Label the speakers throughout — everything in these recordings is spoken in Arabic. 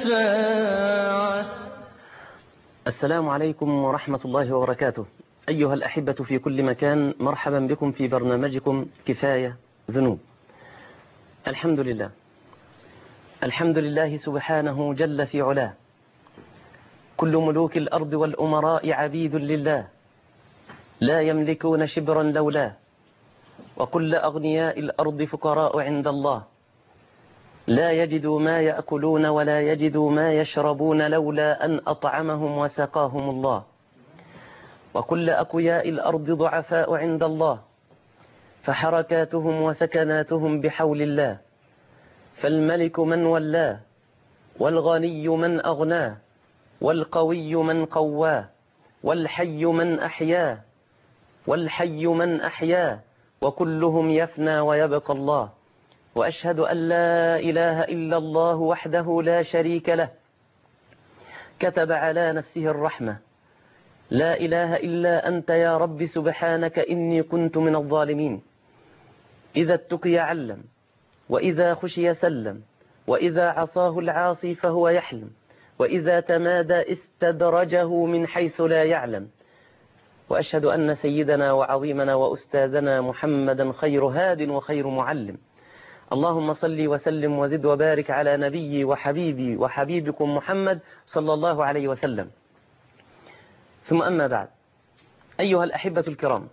Speaker 1: الشفاعة.
Speaker 2: السلام عليكم ورحمة الله وبركاته. أيها الأحبة في كل مكان، مرحبا بكم في برنامجكم كفاية ذنوب. الحمد لله، الحمد لله سبحانه جل في علاه. كل ملوك الأرض والأمراء عبيد لله، لا يملكون شبرا لولاه. وكل أغنياء الأرض فقراء عند الله، لا يجدوا ما يأكلون ولا يجدوا ما يشربون لولا أن أطعمهم وسقاهم الله. وكل أقوياء الأرض ضعفاء عند الله، فحركاتهم وسكناتهم بحول الله. فالملك من ولاه، والغني من أغناه، والقوي من قواه، والحي من أحياه، والحي من أحياه، وكلهم يفنى ويبقى الله. وأشهد أن لا إله إلا الله وحده لا شريك له، كتب على نفسه الرحمة. لا إله إلا أنت يا رب سبحانك إني كنت من الظالمين. إذا اتقي علم، وإذا خشي سلم، وإذا عصاه العاصي فهو يحلم، وإذا تمادى استدرجه من حيث لا يعلم. وأشهد أن سيدنا وعظيمنا وأستاذنا محمدا خير هاد وخير معلم. اللهم صل وسلم وزد وبارك على نبي وحبيبي وحبيبكم محمد صلى الله عليه وسلم. ثم أما بعد، أيها الأحبة الكرام،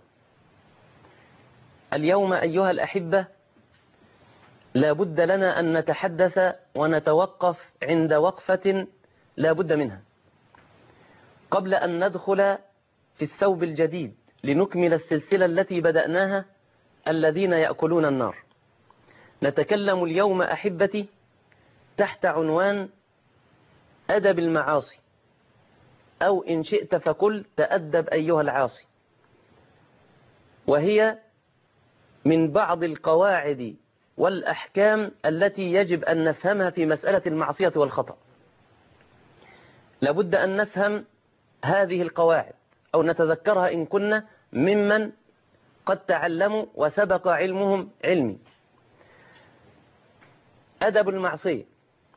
Speaker 2: اليوم أيها الأحبة لا بد لنا أن نتحدث ونتوقف عند وقفة لا بد منها قبل أن ندخل في الثوب الجديد لنكمل السلسلة التي بدأناها، الذين يأكلون النار. نتكلم اليوم أحبتي تحت عنوان أدب المعاصي، أو إن شئت فقل تأدب أيها العاصي. وهي من بعض القواعد والأحكام التي يجب أن نفهمها في مسألة المعصية والخطأ. لابد أن نفهم هذه القواعد أو نتذكرها إن كنا ممن قد تعلموا وسبق علمهم علمي. أدب المعصية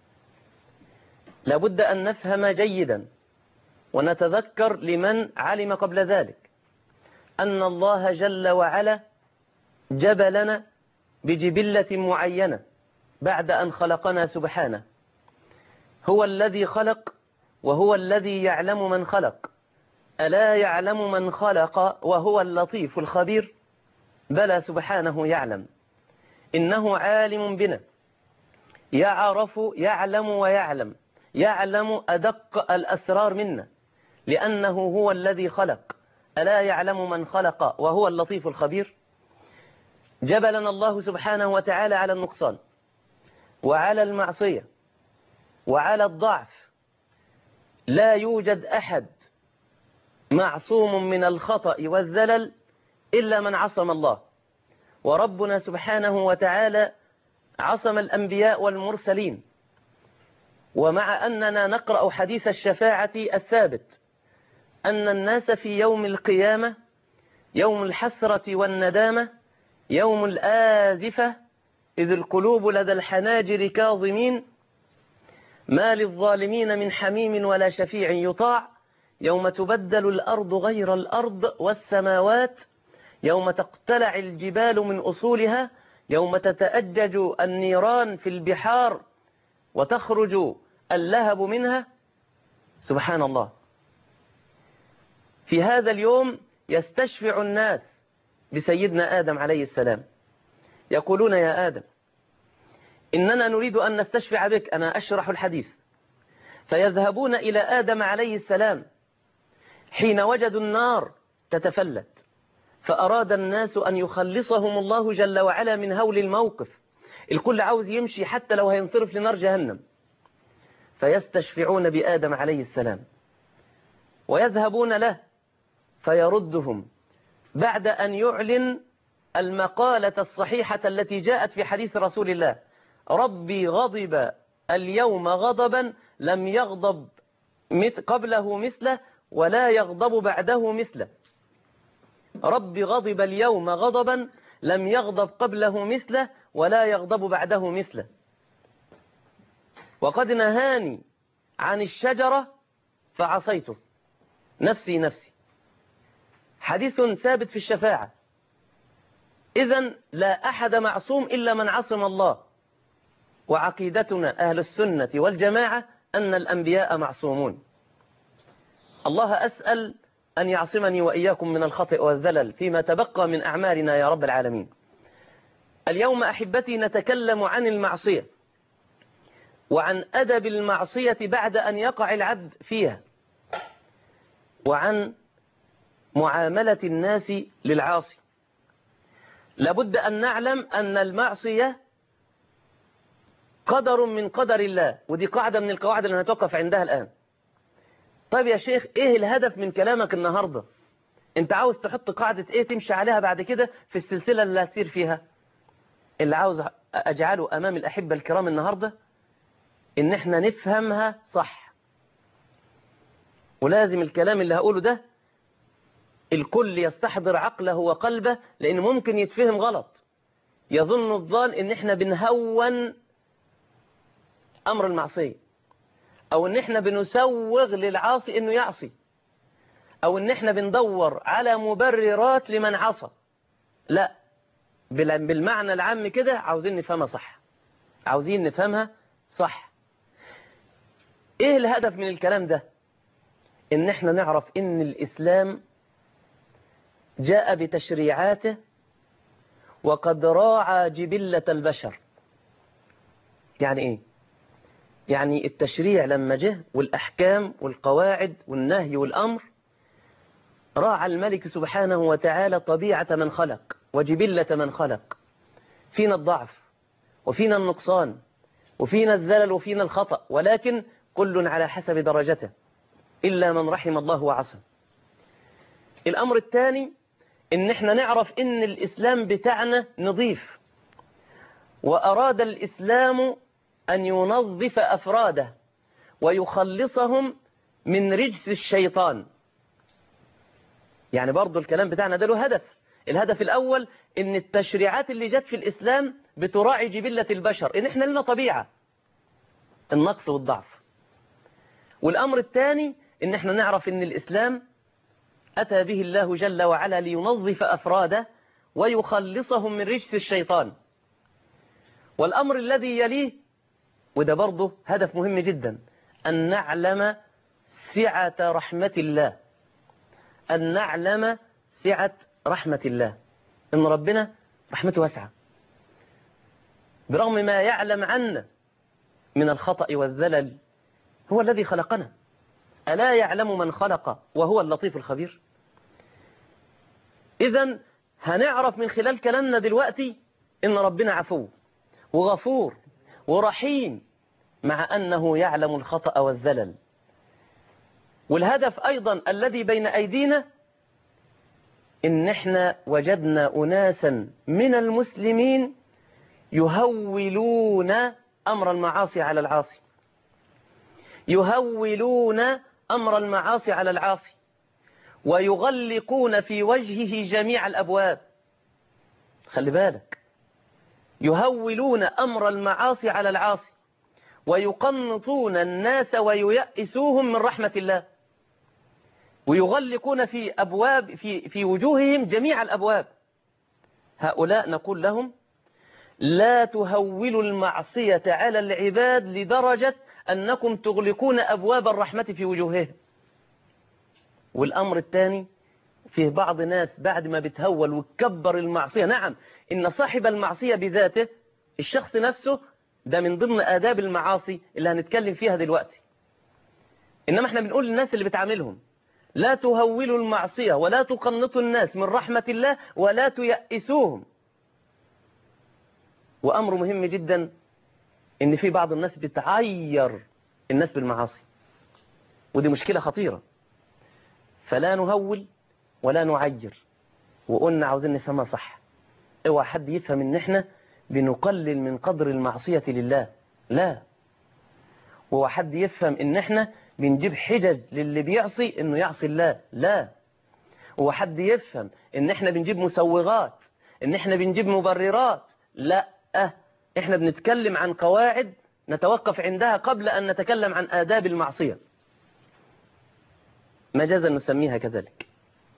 Speaker 2: لابد أن نفهم جيدا ونتذكر لمن علم قبل ذلك أن الله جل وعلا جبلنا بجبلة معينة بعد أن خلقنا سبحانه. هو الذي خلق وهو الذي يعلم من خلق. ألا يعلم من خلق وهو اللطيف الخبير؟ بلى سبحانه يعلم. إنه عالم بنا، يعرف يعلم ويعلم، يعلم أدق الأسرار منا، لأنه هو الذي خلق. ألا يعلم من خلق وهو اللطيف الخبير؟ جبلنا الله سبحانه وتعالى على النقصان وعلى المعصية وعلى الضعف. لا يوجد أحد معصوم من الخطأ والزلل إلا من عصم الله. وربنا سبحانه وتعالى عصم الأنبياء والمرسلين. ومع أننا نقرأ حديث الشفاعة الثابت أن الناس في يوم القيامة يوم الحسرة والندامة، يوم الآزفة، إذ القلوب لدى الحناجر كاظمين، ما للظالمين من حميم ولا شفيع يطاع، يوم تبدل الأرض غير الأرض والسماوات، يوم تقتلع الجبال من أصولها، يوم تتأجج النيران في البحار وتخرج اللهب منها. سبحان الله. في هذا اليوم يستشفع الناس بسيدنا آدم عليه السلام، يقولون يا آدم إننا نريد أن نستشفع بك. أنا أشرح الحديث. فيذهبون إلى آدم عليه السلام حين وجدوا النار تتفلت، فأراد الناس أن يخلصهم الله جل وعلا من هول الموقف. الكل عاوز يمشي حتى لو هينصرف لنار جهنم، فيستشفعون بآدم عليه السلام ويذهبون له فيردهم بعد أن يعلن المقالة الصحيحة التي جاءت في حديث رسول الله: ربي غضب اليوم غضبا لم يغضب قبله مثله ولا يغضب بعده مثله. ربي غضب اليوم غضبا لم يغضب قبله مثله ولا يغضب بعده مثله. وقد نهاني عن الشجرة فعصيته، نفسي نفسي. حديث ثابت في الشفاعة. إذن لا أحد معصوم إلا من عصم الله، وعقيدتنا أهل السنة والجماعة أن الأنبياء معصومون. الله أسأل أن يعصمني وإياكم من الخطأ والذلل فيما تبقى من أعمالنا يا رب العالمين. اليوم أحبتي نتكلم عن المعصية، وعن أدب المعصية بعد أن يقع العبد فيها، وعن معاملة الناس للعاصي. لابد أن نعلم أن المعصية قدر من قدر الله، ودي قاعدة من القواعد اللي هنتوقف عندها الآن. طيب يا شيخ، إيه الهدف من كلامك النهاردة؟ أنت عاوز تحط قاعدة إيه تمشي عليها بعد كده في السلسلة اللي هتسير فيها؟ اللي عاوز أجعله أمام الأحبة الكرام النهاردة إن إحنا نفهمها صح. ولازم الكلام اللي هقوله ده الكل يستحضر عقله وقلبه، لأن ممكن يتفهم غلط. يظن الظان إن إحنا بنهون أمر المعصية، أو إن إحنا بنسوغ للعاصي إنه يعصي، أو إن إحنا بندور على مبررات لمن عصى. لا، بالمعنى العام كده عاوزين نفهمها صح، عاوزين نفهمها صح. إيه الهدف من الكلام ده؟ إن إحنا نعرف إن الإسلام جاء بتشريعاته وقد راعى جبلة البشر. يعني إيه؟ يعني التشريع لما جه والأحكام والقواعد والنهي والأمر، راعى الملك سبحانه وتعالى طبيعة من خلق وجبلة من خلق. فينا الضعف وفينا النقصان وفينا الزلل وفينا الخطأ، ولكن كل على حسب درجته إلا من رحم الله وعصم. الأمر الثاني إن احنا نعرف إن الإسلام بتاعنا نظيف، وأراد الإسلام أن ينظف أفراده ويخلصهم من رجس الشيطان. يعني برضو الكلام بتاعنا ده له هدف. الهدف الأول إن التشريعات اللي جت في الإسلام بتراعي جبلة البشر، إن إحنا لنا طبيعة النقص والضعف. والأمر الثاني إن إحنا نعرف إن الإسلام أتى به الله جل وعلا لينظف أفراده ويخلصهم من رجس الشيطان. والأمر الذي يليه، وده برضه هدف مهم جدا، أن نعلم سعة رحمة الله، أن نعلم سعة رحمة الله، إن ربنا رحمته واسعة برغم ما يعلم عنا من الخطأ والزلل. هو الذي خلقنا، ألا يعلم من خلق وهو اللطيف الخبير؟ إذن هنعرف من خلال كلامنا دلوقتي إن ربنا عفو وغفور ورحيم، مع أنه يعلم الخطأ والزلل. والهدف أيضا الذي بين أيدينا إن احنا وجدنا أناسا من المسلمين يهولون أمر المعاصي على العاصي، يهولون أمر المعاصي على العاصي، ويغلقون في وجهه جميع الأبواب. خلي بالك، يهولون أمر المعاصي على العاصي ويقنطون الناس وييأسوهم من رحمة الله، ويغلقون في أبواب في وجوههم جميع الأبواب. هؤلاء نقول لهم لا تهولوا المعصية على العباد لدرجة أنكم تغلقون أبواب الرحمة في وجوههم. والأمر الثاني، فيه بعض ناس بعد ما بتهول وتكبر المعصية، نعم إن صاحب المعصية بذاته الشخص نفسه ده من ضمن آداب المعاصي اللي هنتكلم فيها دلوقتي، إنما احنا بنقول للناس اللي بتعاملهم لا تهولوا المعصية ولا تقنطوا الناس من رحمة الله ولا تيأسوهم. وأمر مهم جدا إن في بعض الناس بتعير الناس بالمعاصي، ودي مشكلة خطيرة. فلا نهول ولا نعير، وقلنا عاوزين نفهمها صح. اوعى حد يفهم ان احنا بنقلل من قدر المعصية لله، لا. اوعى حد يفهم ان احنا بنجيب حجج للي بيعصي انه يعصي الله، لا. اوعى حد يفهم ان احنا بنجيب مسوغات، ان احنا بنجيب مبررات، لا. احنا بنتكلم عن قواعد نتوقف عندها قبل أن نتكلم عن آداب المعصية، مجازا نسميها كذلك.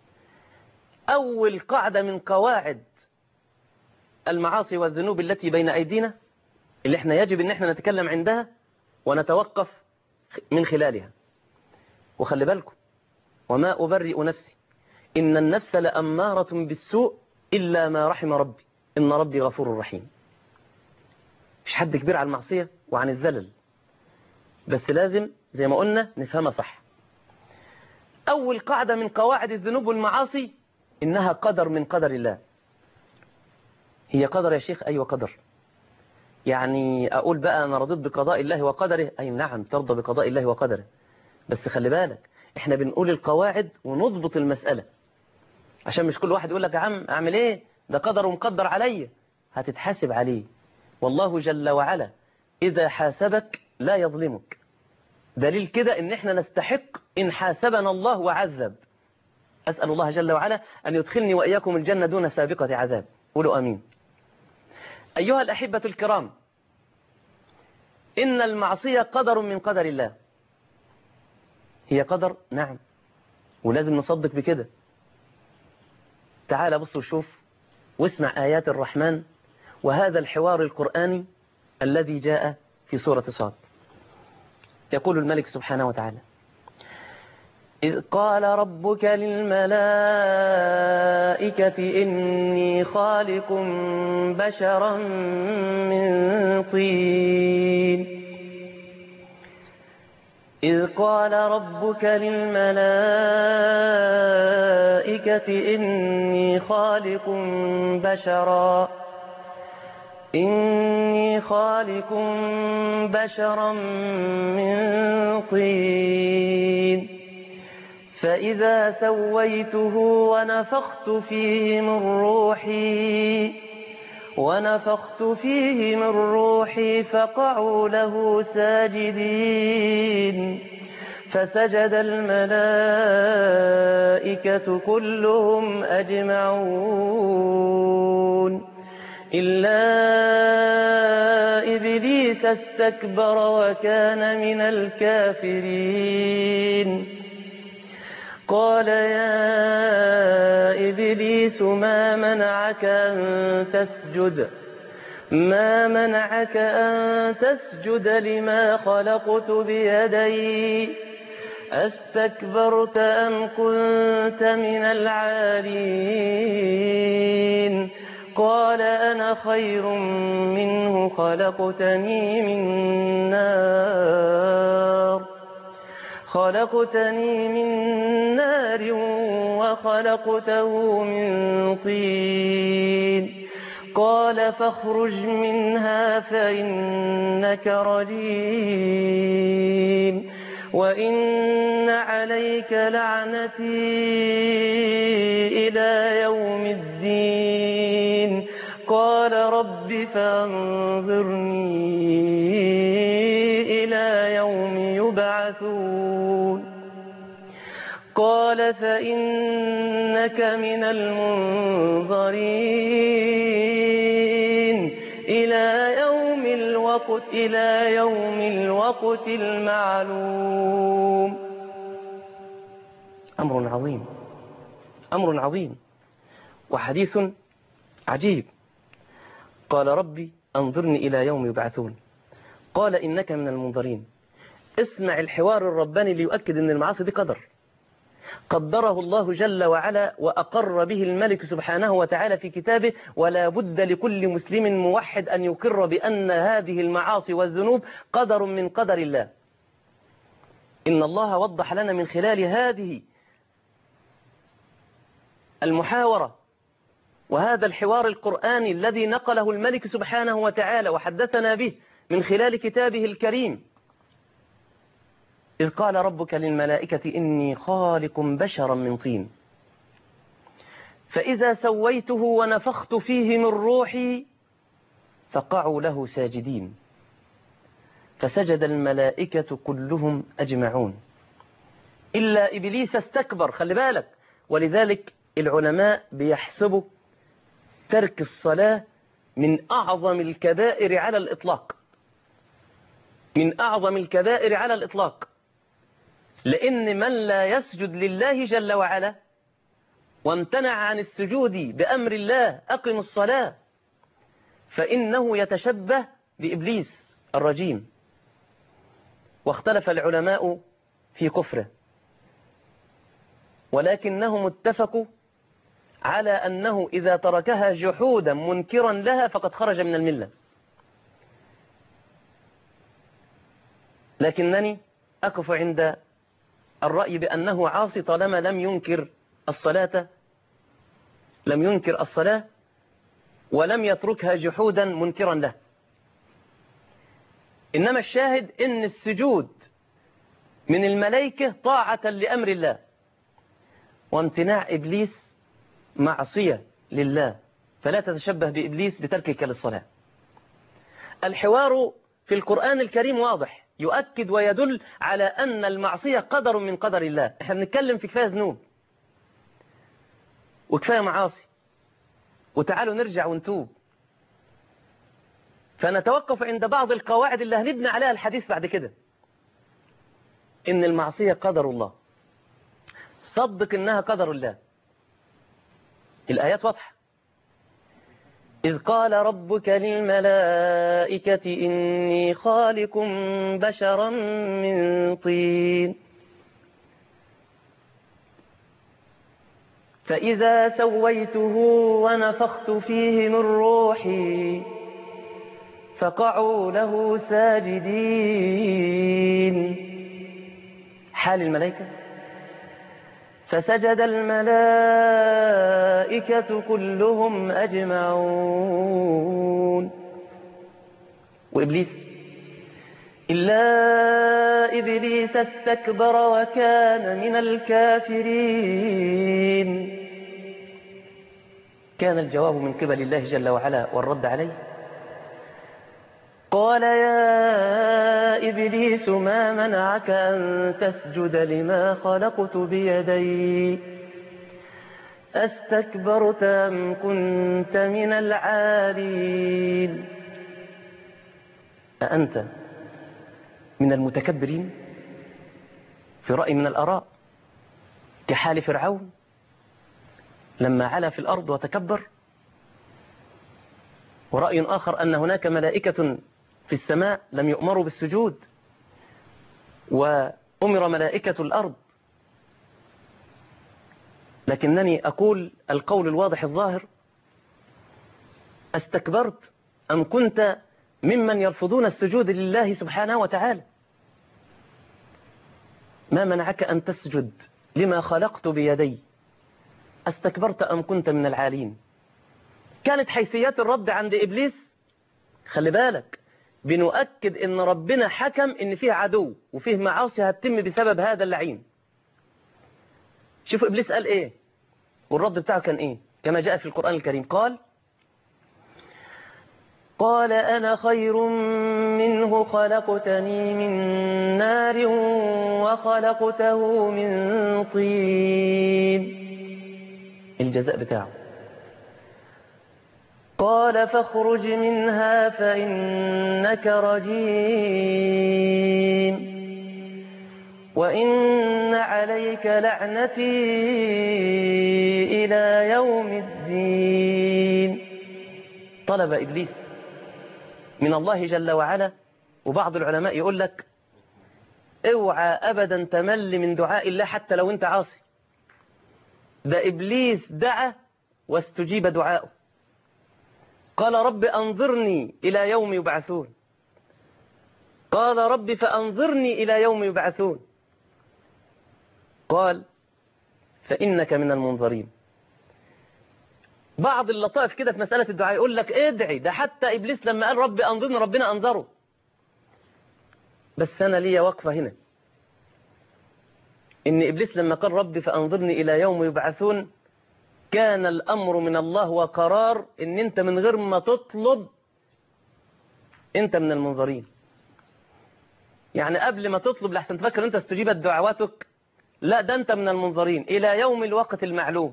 Speaker 2: أول قاعدة من قواعد المعاصي والذنوب التي بين أيدينا اللي احنا يجب ان احنا نتكلم عندها ونتوقف من خلالها. وخلي بالكم، وما أبرئ نفسي إن النفس لأمارة بالسوء إلا ما رحم ربي إن ربي غفور رحيم. مش حد كبير على المعصية وعن الذلل، بس لازم زي ما قلنا نفهمها صح. أول قاعدة من قواعد الذنوب والمعاصي إنها قدر من قدر الله. هي قدر يا شيخ؟ أيوة قدر. يعني أقول بقى أنا رضيت بقضاء الله وقدره؟ أي نعم ترضى بقضاء الله وقدره، بس خلي بالك إحنا بنقول القواعد ونضبط المسألة، عشان مش كل واحد يقول لك يا عم أعمل إيه ده قدر ومقدر عليا. هتتحاسب عليه، والله جل وعلا إذا حاسبك لا يظلمك. دليل كده إن إحنا نستحق إن حاسبنا الله وعذب. أسأل الله جل وعلا أن يدخلني وإياكم الجنة دون سابقة عذاب. قولوا أمين. أيها الأحبة الكرام، إن المعصية قدر من قدر الله. هي قدر نعم، ولازم نصدق بكده. تعال بص وشوف واسمع آيات الرحمن وهذا الحوار القرآني الذي جاء في سورة صاد. يقول الملك سبحانه وتعالى: إذ قال ربك للملائكة إني خالق بشرا من طين. إذ قال ربك للملائكة إني خالق بشرا من طين فإذا سويته ونفخت فيه من روحي فقعوا له ساجدين فسجد الملائكة كلهم أجمعون إلا إبليس استكبر وكان من الكافرين. قال يا إبليس ما منعك أن تسجد لما خلقت بيدي أستكبرت أم كنت من العالين. قال أنا خير منه خلقتني من نار وخلقته من طين. قال فاخرج منها فإنك رجيم وإن عليك لعنتي إلى يوم الدين. قال رب فانظرني إلى يوم يبعثون. قال فإنك من المنظرين إلى يوم الوقت المعلوم. أمر عظيم وحديث عجيب. قال ربي أنظرني إلى يوم يبعثون، قال إنك من المنظرين. اسمع الحوار الرباني ليؤكد أن المعاصي دي قدره الله جل وعلا وأقر به الملك سبحانه وتعالى في كتابه، ولا بد لكل مسلم موحد أن يقر بأن هذه المعاصي والذنوب قدر من قدر الله. إن الله وضح لنا من خلال هذه المحاورة وهذا الحوار القرآني الذي نقله الملك سبحانه وتعالى وحدثنا به من خلال كتابه الكريم. إذ قال ربك للملائكة إني خالق بشرا من طين فإذا سويته ونفخت فيه من روحي فقعوا له ساجدين فسجد الملائكة كلهم أجمعون إلا إبليس استكبر. خلي بالك، ولذلك العلماء بيحسبوا ترك الصلاة من أعظم الكبائر على الإطلاق. من أعظم الكبائر على الإطلاق، لأن من لا يسجد لله جل وعلا وامتنع عن السجود بأمر الله أقم الصلاة فإنه يتشبه بإبليس الرجيم. واختلف العلماء في كفره، ولكنهم اتفقوا على أنه إذا تركها جحودا منكرا لها فقد خرج من الملة. لكنني أقف عند الرأي بأنه عاصي طالما لم ينكر الصلاة ولم يتركها جحودا منكرا له. إنما الشاهد إن السجود من الملائكة طاعة لأمر الله، وامتناع إبليس معصية لله، فلا تتشبه بإبليس بتركك للصلاة. الحوار في القرآن الكريم واضح، يؤكد ويدل على أن المعصية قدر من قدر الله. احنا بنتكلم في كفاية ذنوب وكفاية معاصي، وتعالوا نرجع ونتوب. فنتوقف عند بعض القواعد اللي هنبني عليها الحديث بعد كده. إن المعصية قدر الله، صدق إنها قدر الله. الآيات واضحة. إذ قال ربك للملائكة إني خالق بشرا من طين فإذا سويته ونفخت فيه من روحي فقعوا له ساجدين. حال الملائكة. فسجد الملائكة كلهم أجمعون. وإبليس إلا إبليس استكبر وكان من الكافرين. كان الجواب من قبل الله جل وعلا والرد عليه. قال يا إبليس ما منعك أن تسجد لما خلقت بيدي أستكبرت أم كنت من العالين. أأنت من المتكبرين في رأي من الآراء كحال فرعون لما علا في الأرض وتكبر؟ ورأي آخر أن هناك ملائكة في السماء لم يؤمروا بالسجود وأمر ملائكة الأرض. لكنني أقول القول الواضح الظاهر: استكبرت أم كنت ممن يرفضون السجود لله سبحانه وتعالى؟ ما منعك أن تسجد لما خلقت بيدي استكبرت أم كنت من العالين. كانت حيثيات الرد عند إبليس. خلي بالك، بنؤكد إن ربنا حكم إن فيه عدو وفيه معاصي هتتم بسبب هذا اللعين. شوفوا إبليس قال إيه والرد بتاعه كان إيه كما جاء في القرآن الكريم. قال أنا خير منه خلقتني من نار وخلقته من طين. الجزاء بتاعه قال فاخرج منها فإنك رجيم وإن عليك لعنتي إلى يوم الدين. طلب إبليس من الله جل وعلا. وبعض العلماء يقول لك اوعى أبدا تمل من دعاء الله حتى لو انت عاصي. ده إبليس دعا واستجيب دعاؤه. قال رب أنظرني إلى يوم يبعثون. قال رب فأنظرني إلى يوم يبعثون. قال فإنك من المنظرين. بعض اللطائف كده في مسألة الدعاء يقول لك ادعي، ده حتى إبليس لما قال رب أنظرني ربنا أنظره. بس أنا ليا وقفة هنا، إن إبليس لما قال رب فأنظرني إلى يوم يبعثون كان الأمر من الله وقرار إن أنت من غير ما تطلب أنت من المنظرين. يعني قبل ما تطلب لحسن تفكر أنت استجيبت دعواتك، لا ده أنت من المنظرين إلى يوم الوقت المعلوم.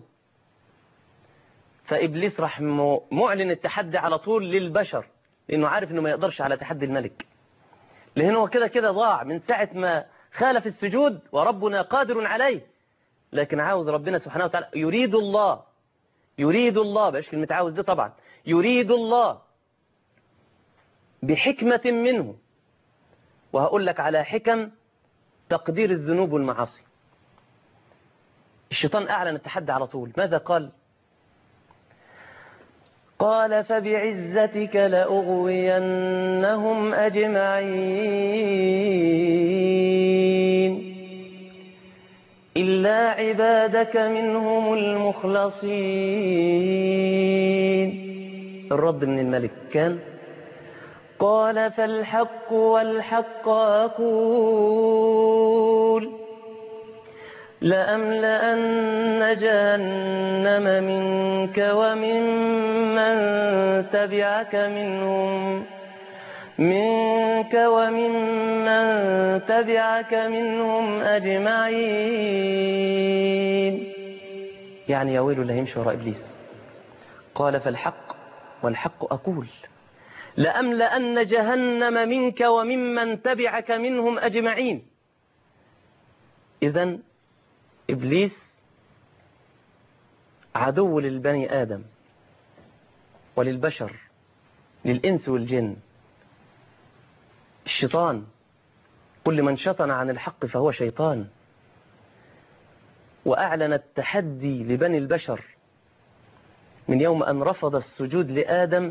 Speaker 2: فإبليس راح معلن التحدي على طول للبشر، لأنه عارف أنه ما يقدرش على تحدي الملك. لأن هو كده كده ضاع من ساعة ما خالف السجود، وربنا قادر عليه. لكن عاوز ربنا سبحانه وتعالى، يريد الله باش كلمة عاوز دي طبعا، يريد الله بحكمة منه. وهقول لك على حكم تقدير الذنوب والمعاصي. الشيطان أعلن التحدي على طول. ماذا قال؟ قال فبعزتك لأغوينهم أجمعين إلا عبادك منهم المخلصين. الرد من الملك كان قال فالحق والحق أقول لأملأن جهنم منك وممن تبعك منهم أجمعين. يعني يا ويل اللي هيمشي وراء إبليس. قال فالحق والحق أقول لأملأن جهنم منك وممن تبعك منهم أجمعين. إذن إبليس عدو للبني آدم وللبشر، للإنس والجن. الشيطان كل من شطن عن الحق فهو شيطان. وأعلن التحدي لبني البشر من يوم أن رفض السجود لآدم،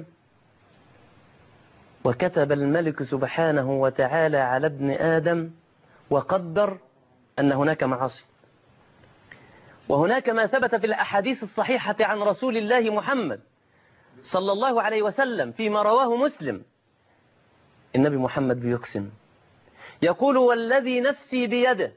Speaker 2: وكتب الملك سبحانه وتعالى على ابن آدم وقدر أن هناك معاصي. وهناك ما ثبت في الأحاديث الصحيحة عن رسول الله محمد صلى الله عليه وسلم فيما رواه مسلم. النبي محمد بيقسم يقول والذي نفسي بيده،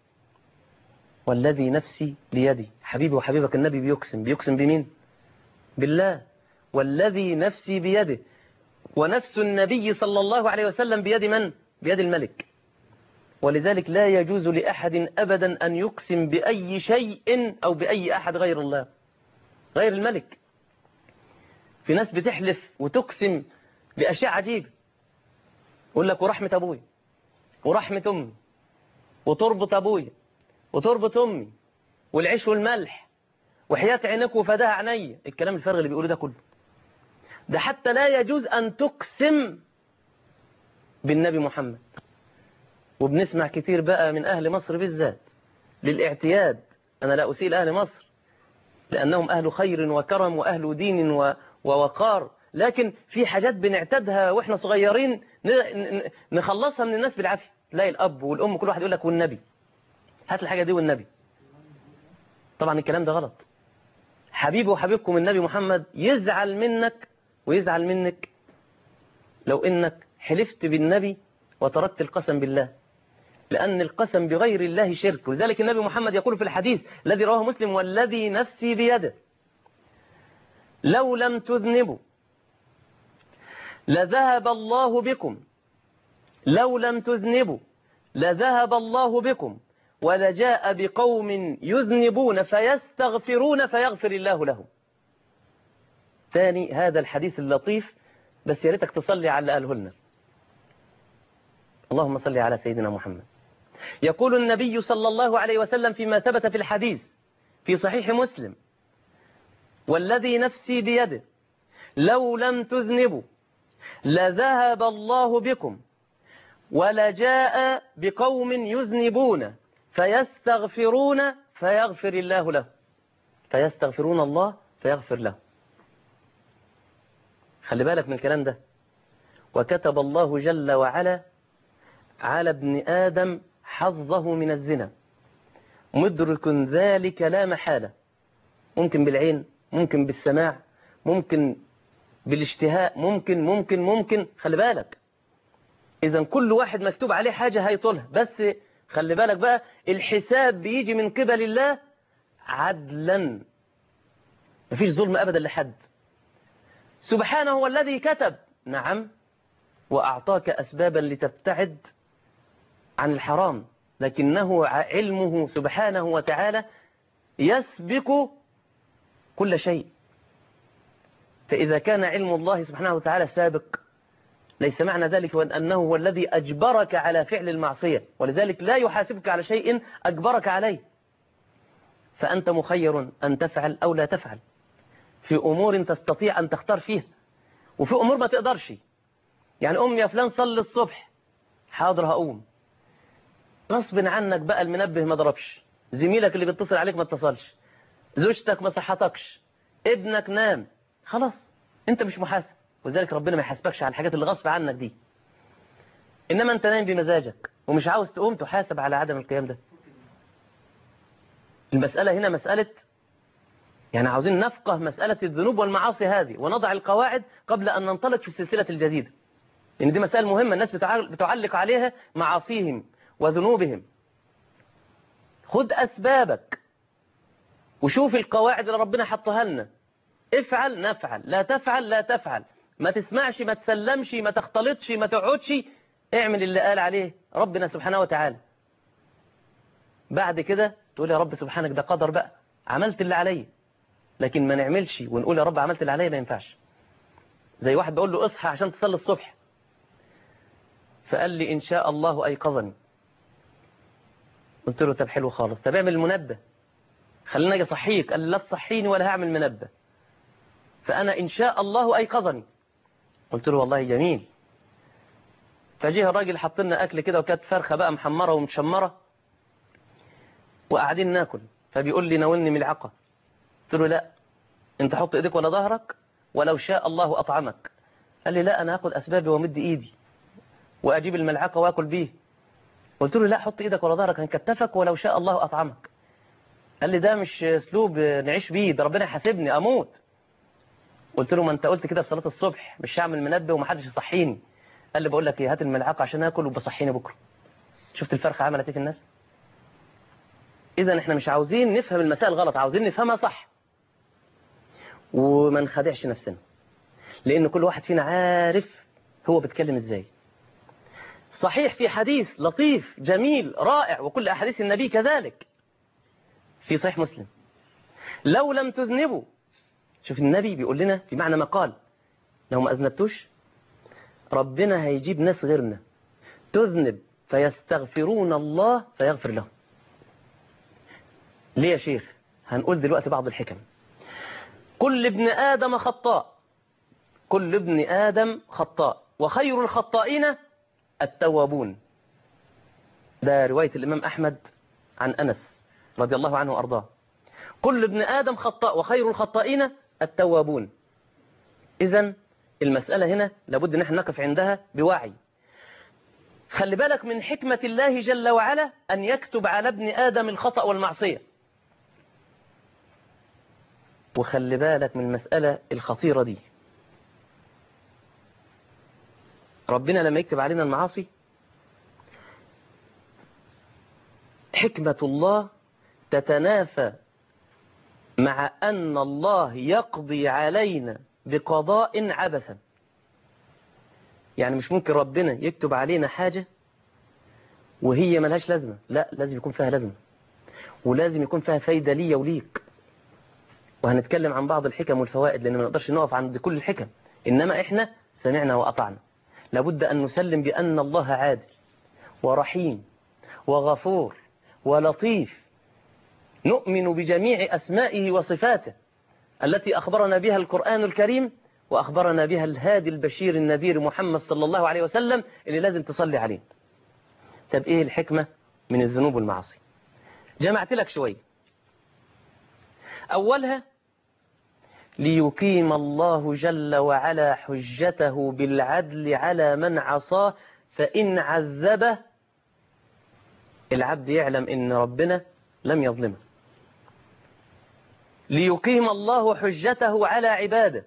Speaker 2: والذي نفسي بيدي. حبيبي وحبيبك النبي بيقسم بمين؟ بالله. والذي نفسي بيده. ونفس النبي صلى الله عليه وسلم بيد من؟ بيد الملك. ولذلك لا يجوز لأحد أبدا أن يقسم بأي شيء أو بأي أحد غير الله، غير الملك. في ناس بتحلف وتقسم بأشياء عجيبة، يقول لك ورحمة أبوي ورحمة أمي وتربط أبوي وتربط أمي والعيش والملح وحياة عينك وفداها عيني. الكلام الفارغ اللي بيقوله ده كله، ده حتى لا يجوز أن تقسم بالنبي محمد. وبنسمع كتير بقى من أهل مصر بالذات للاعتياد. أنا لا أسيء أهل مصر لأنهم أهل خير وكرم وأهل دين ووقار، لكن في حاجات بنعتادها وإحنا صغيرين نخلصها من الناس بالعافية. تلاقي الأب والأم كل واحد يقول لك والنبي، هات الحاجة دي والنبي. طبعا الكلام ده غلط. حبيبي وحبيبكم النبي محمد يزعل منك ويزعل منك لو إنك حلفت بالنبي وتركت القسم بالله، لأن القسم بغير الله شرك. ولذلك النبي محمد يقول في الحديث الذي رواه مسلم والذي نفسي بيده لو لم تذنبوا لذهب الله بكم، لو لم تذنبوا لذهب الله بكم ولجاء بقوم يذنبون فيستغفرون فيغفر الله لهم. ثاني هذا الحديث اللطيف، بس يا ريتك تصلي على اللي قاله لنا. اللهم صل على سيدنا محمد. يقول النبي صلى الله عليه وسلم فيما ثبت في الحديث في صحيح مسلم والذي نفسي بيده لو لم تذنبوا لذهب الله بكم ولجاء بقوم يذنبون فيستغفرون فيغفر الله له. فيستغفرون الله فيغفر له. خلي بالك من الكلام ده. وكتب الله جل وعلا على ابن آدم حظه من الزنا، مدرك ذلك لا محالة. ممكن بالعين، ممكن بالسماع، ممكن بالاشتهاء، ممكن. خلي بالك. إذا كل واحد مكتوب عليه حاجة هيطولها، بس خلي بالك بقى الحساب بيجي من قبل الله عدلا، مفيش ظلم أبدا لحد. سبحانه هو الذي كتب، نعم، وأعطاك أسبابا لتبتعد عن الحرام، لكنه علمه سبحانه وتعالى يسبق كل شيء. فإذا كان علم الله سبحانه وتعالى سابق ليس معنى ذلك أنه هو الذي أجبرك على فعل المعصية، ولذلك لا يحاسبك على شيء أجبرك عليه. فأنت مخير أن تفعل أو لا تفعل في أمور تستطيع أن تختار فيها، وفي أمور ما تقدرش. يعني يا فلان صلي الصبح، حاضر هقوم. غصب عنك بقى المنبه ما ضربش، زميلك اللي بيتصل عليك ما اتصلش، زوجتك ما صحتكش، ابنك نام، خلاص انت مش محاسب. وذلك ربنا ما يحاسبكش على الحاجات اللي غصب عنك دي. انما انت نايم بمزاجك ومش عاوز تقوم، تحاسب على عدم القيام ده. المسألة هنا مسألة، يعني عاوزين نفقه مسألة الذنوب والمعاصي هذه ونضع القواعد قبل أن ننطلق في السلسلة الجديدة، لأن دي مسألة مهمة الناس بتعلق عليها معاصيهم وذنوبهم. خد أسبابك وشوف القواعد اللي ربنا حطها لنا. افعل نفعل، لا تفعل لا تفعل، ما تسمعش، ما تسلمش، ما تختلطش، ما تقعدش، اعمل اللي قال عليه ربنا سبحانه وتعالى. بعد كده تقول يا رب سبحانك ده قدر بقى، عملت اللي عليا. لكن ما نعملش ونقول يا رب عملت اللي عليا، ما ينفعش. زي واحد بقول له اصحى عشان تصلي الصبح، فقال لي إن شاء الله أيقظني. قلت له طب حلو خالص، طب اعمل المنبه، خلينا اجي اصحيك. قال لي لا تصحيني ولا هعمل منبه، فأنا إن شاء الله أيقظني. قلت له والله جميل. فجيه الراجل حط لنا أكل كده، وكانت فرخة بقى محمرة ومتشمرة، وقاعدين ناكل. فبيقول لي ناولني ملعقة. قلت له لا، انت حط ايدك ولا ظهرك ولو شاء الله أطعمك. قال لي لا، أنا هاخد أسبابي ومد إيدي وأجيب الملعقة وأكل بيه. قلت له لا، حط ايدك ولا ظهرك، هنكتفك ولو شاء الله أطعمك. قال لي ده مش اسلوب نعيش بيه، ده ربنا يحاسبني اموت. قلت له ما انت قلت كده في صلاة الصبح مش هعمل منبه ومحدش يصحيني. قال لي بقول لك ايه، هات الملعقة عشان اكل وبصحيني بكره. شفت الفرخة عملت ايه في الناس؟ اذا احنا مش عاوزين نفهم المسائل غلط، عاوزين نفهمها صح وما نخدعش نفسنا، لان كل واحد فينا عارف هو بيتكلم ازاي. صحيح في حديث لطيف جميل رائع، وكل احاديث النبي كذلك، في صحيح مسلم: لو لم تذنبوا، شوف النبي بيقول لنا في معنى ما قال، لو ما أذنبتوش ربنا هيجيب ناس غيرنا تذنب فيستغفرون الله فيغفر لهم. ليه يا شيخ؟ هنقول دلوقتي بعض الحكم. كل ابن آدم خطاء، كل ابن آدم خطاء، وخير الخطائين التوابون. ده رواية الإمام أحمد عن أنس رضي الله عنه وأرضاه. كل ابن آدم خطاء وخير الخطائين التوابون. إذن المسألة هنا لابد نحن نقف عندها بوعي. خلي بالك من حكمة الله جل وعلا أن يكتب على ابن آدم الخطأ والمعصية. وخلي بالك من المسألة الخطيرة دي، ربنا لما يكتب علينا المعاصي حكمة الله تتنافى مع أن الله يقضي علينا بقضاء عبثا. يعني مش ممكن ربنا يكتب علينا حاجة وهي ملهاش لازمة، لا، لازم يكون فيها لازمة، ولازم يكون فيها فايدة لي وليك. وهنتكلم عن بعض الحكم والفوائد، لأن ما نقدرش نقف عند كل الحكم، إنما إحنا سمعنا وأطعنا. لابد أن نسلم بأن الله عادل ورحيم وغفور ولطيف، نؤمن بجميع أسمائه وصفاته التي أخبرنا بها القرآن الكريم، وأخبرنا بها الهادي البشير النذير محمد صلى الله عليه وسلم اللي لازم تصلي عليه. طب إيه الحكمة من الذنوب والمعاصي؟ جمعت لك شوية. أولها ليقيم الله جل وعلا حجته بالعدل على من عصاه، فإن عذبه العبد يعلم إن ربنا لم يظلمه. ليقيم الله حجته على عباده،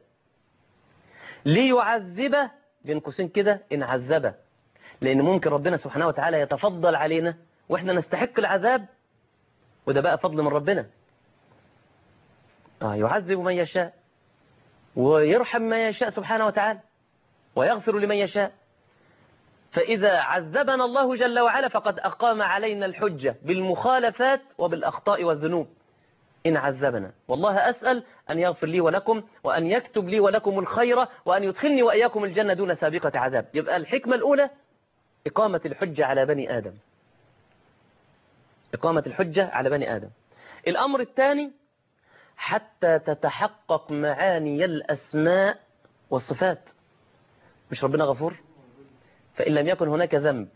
Speaker 2: ليعذبه بين قوسين كده إن عذبه، لأن ممكن ربنا سبحانه وتعالى يتفضل علينا وإحنا نستحق العذاب، وده بقى فضل من ربنا. يعذب من يشاء ويرحم من يشاء سبحانه وتعالى ويغفر لمن يشاء. فإذا عذبنا الله جل وعلا فقد أقام علينا الحجة بالمخالفات وبالأخطاء والذنوب. إن عذبنا. والله أسأل أن يغفر لي ولكم، وأن يكتب لي ولكم الخير، وأن يدخلني وإياكم الجنة دون سابقة عذاب. يبقى الحكمة الأولى إقامة الحجة على بني آدم، إقامة الحجة على بني آدم. الأمر الثاني حتى تتحقق معاني الأسماء والصفات. مش ربنا غفور؟ فإن لم يكن هناك ذنب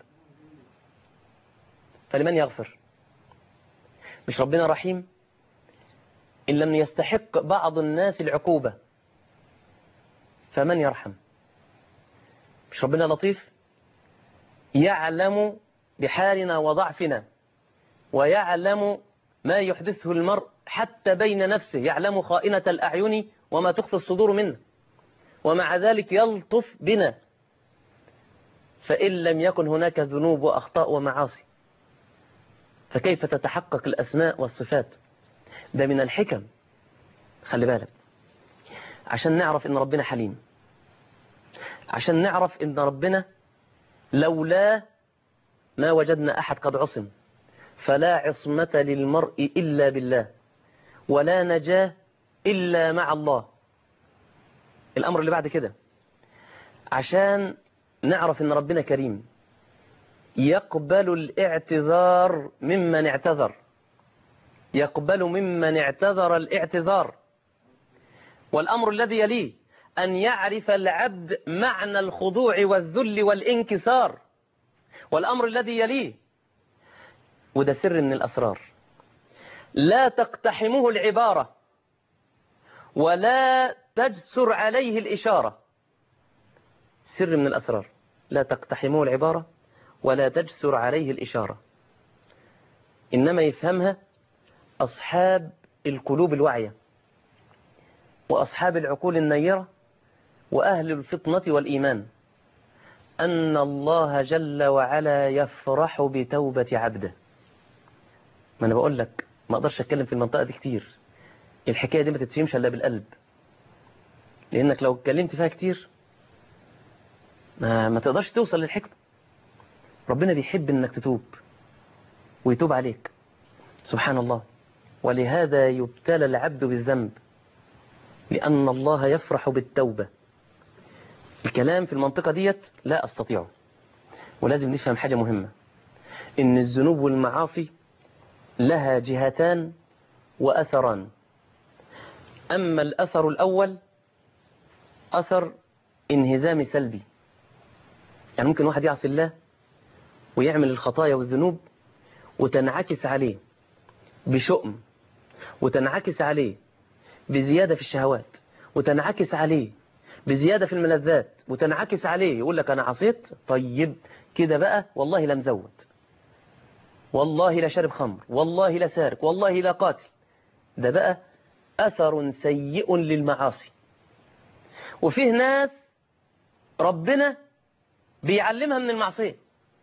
Speaker 2: فلمن يغفر؟ مش ربنا رحيم؟ إن لم يستحق بعض الناس العقوبة فمن يرحم؟ مش ربنا لطيف؟ يعلم بحالنا وضعفنا، ويعلم ما يحدثه المرء حتى بين نفسه، يعلم خائنة الأعين وما تخفي الصدور منه، ومع ذلك يلطف بنا. فإن لم يكن هناك ذنوب وأخطاء ومعاصي فكيف تتحقق الأسماء والصفات؟ ده من الحكم. خلي بالك، عشان نعرف إن ربنا حليم، عشان نعرف إن ربنا لولا ما وجدنا أحد قد عصم، فلا عصمة للمرء إلا بالله، ولا نجاة إلا مع الله. الأمر اللي بعد كده عشان نعرف إن ربنا كريم، يقبل الاعتذار ممن اعتذر، يقبل ممن اعتذر الاعتذار. والأمر الذي يليه أن يعرف العبد معنى الخضوع والذل والانكسار. والأمر الذي يليه، وده سر من الأسرار، لا تقتحمه العبارة ولا تجسر عليه الإشارة. سر من الأسرار، لا تقتحمه العبارة ولا تجسر عليه الإشارة. إنما يفهمها أصحاب القلوب الواعية، وأصحاب العقول النيرة، وأهل الفطنة والإيمان، أن الله جل وعلا يفرح بتوبة عبده. ما أنا بقول لك ما أقدرش أتكلم في المنطقة دي كتير، الحكاية دي ما تتفهمش إلا بالقلب، لأنك لو اتكلمت فيها كتير ما تقدرش توصل للحكمة. ربنا بيحب إنك تتوب ويتوب عليك، سبحان الله. ولهذا يبتلى العبد بالذنب، لأن الله يفرح بالتوبة. الكلام في المنطقة ديت لا أستطيعه، ولازم نفهم حاجة مهمة، إن الذنوب والمعاصي لها جهتان وأثران. أما الأثر الأول أثر انهزام سلبي، يعني ممكن واحد يعصي الله ويعمل الخطايا والذنوب وتنعكس عليه بشؤم، وتنعكس عليه بزيادة في الشهوات، وتنعكس عليه بزيادة في الملذات، وتنعكس عليه يقول لك أنا عصيت، طيب كده بقى والله لا مزود، والله لا شارب خمر، والله لا سارق، والله لا قاتل. ده بقى أثر سيء للمعاصي. وفيه ناس ربنا بيعلمها من المعصية،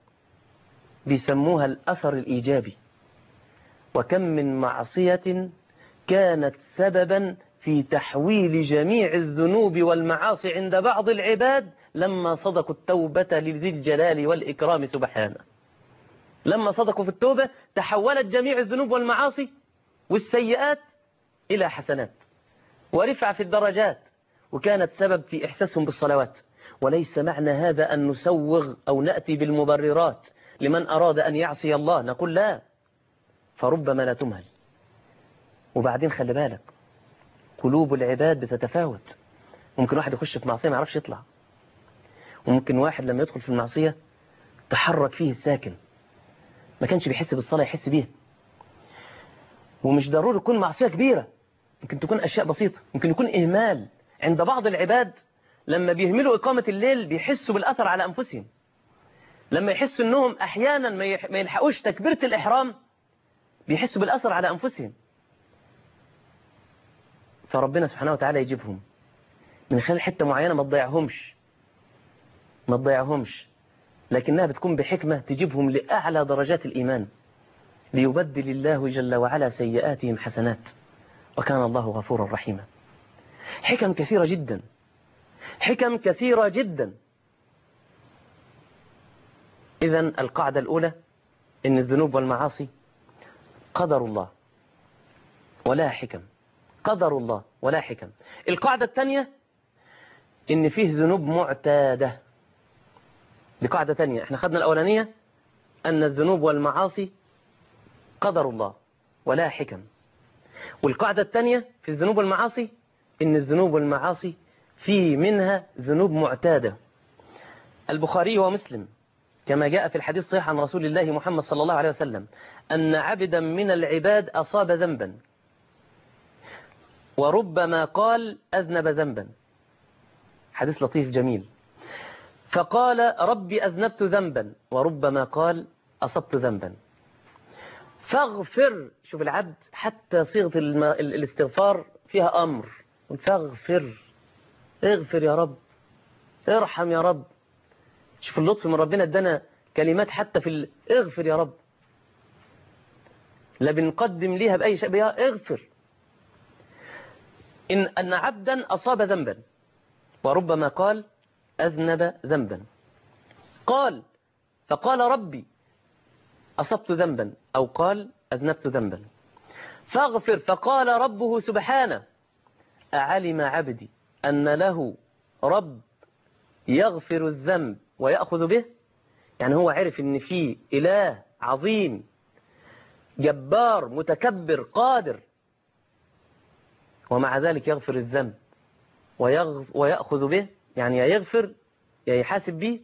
Speaker 2: بيسموها الأثر الإيجابي. وكم من معصية كانت سببا في تحويل جميع الذنوب والمعاصي عند بعض العباد لما صدقوا التوبة لذي الجلال والإكرام سبحانه. لما صدقوا في التوبة تحولت جميع الذنوب والمعاصي والسيئات إلى حسنات ورفع في الدرجات، وكانت سبب في إحساسهم بالصلوات. وليس معنى هذا أن نسوغ أو نأتي بالمبررات لمن أراد أن يعصي الله، نقول لا، فربما لا تمهل. وبعدين خلي بالك، قلوب العباد بتتفاوت. ممكن واحد يخش في معصية ما يعرفش يطلع، وممكن واحد لما يدخل في المعصية تحرك فيه الساكن، ما كانش بيحس بالصلاة يحس بيها. ومش ضروري تكون معصية كبيرة، ممكن تكون أشياء بسيطة، ممكن يكون إهمال. عند بعض العباد لما بيهملوا إقامة الليل بيحسوا بالأثر على أنفسهم، لما يحسوا أنهم أحيانا ما يلحقوش تكبيرة الإحرام بيحسوا بالأثر على أنفسهم. فربنا سبحانه وتعالى يجيبهم من خلال حتة معينة، ما تضيعهمش، لكنها بتكون بحكمة تجيبهم لأعلى درجات الإيمان، ليبدل الله جل وعلا سيئاتهم حسنات، وكان الله غفورا رحيما. حكم كثيرة جدا، حكم كثيرة جدا. إذن القاعدة الأولى إن الذنوب والمعاصي قدر الله، ولا حكم. قدر الله ولا حكم. القاعدة الثانية إن فيه ذنوب معتادة. دي قاعدة تانية. احنا خدنا الأولانية أن الذنوب والمعاصي قدر الله ولا حكم. والقاعدة الثانية في الذنوب والمعاصي إن الذنوب والمعاصي في منها ذنوب معتادة. البخاري ومسلم كما جاء في الحديث الصحيح عن رسول الله محمد صلى الله عليه وسلم أن عبدا من العباد أصاب ذنبا وربما قال أذنب ذنبا. حديث لطيف جميل. فقال ربي أذنبت ذنبا وربما قال أصبت ذنبا فاغفر. شوف العبد حتى صيغة الاستغفار فيها أمر. فاغفر. اغفر يا رب، ارحم يا رب. شوف اللطف من ربنا، ادانا كلمات حتى في اغفر يا رب، لا بنقدم ليها بأي شيء، اغفر. أن عبدا أصاب ذنبا وربما قال أذنب ذنبا. فقال ربي أصبت ذنبا أو قال أذنبت ذنبا فاغفر. فقال ربه سبحانه أعلم عبدي أن له رب يغفر الذنب ويأخذ به. يعني هو عرف أن في إله عظيم جبار متكبر قادر، ومع ذلك يغفر الذنب ويأخذ به، يعني يغفر يحاسب به.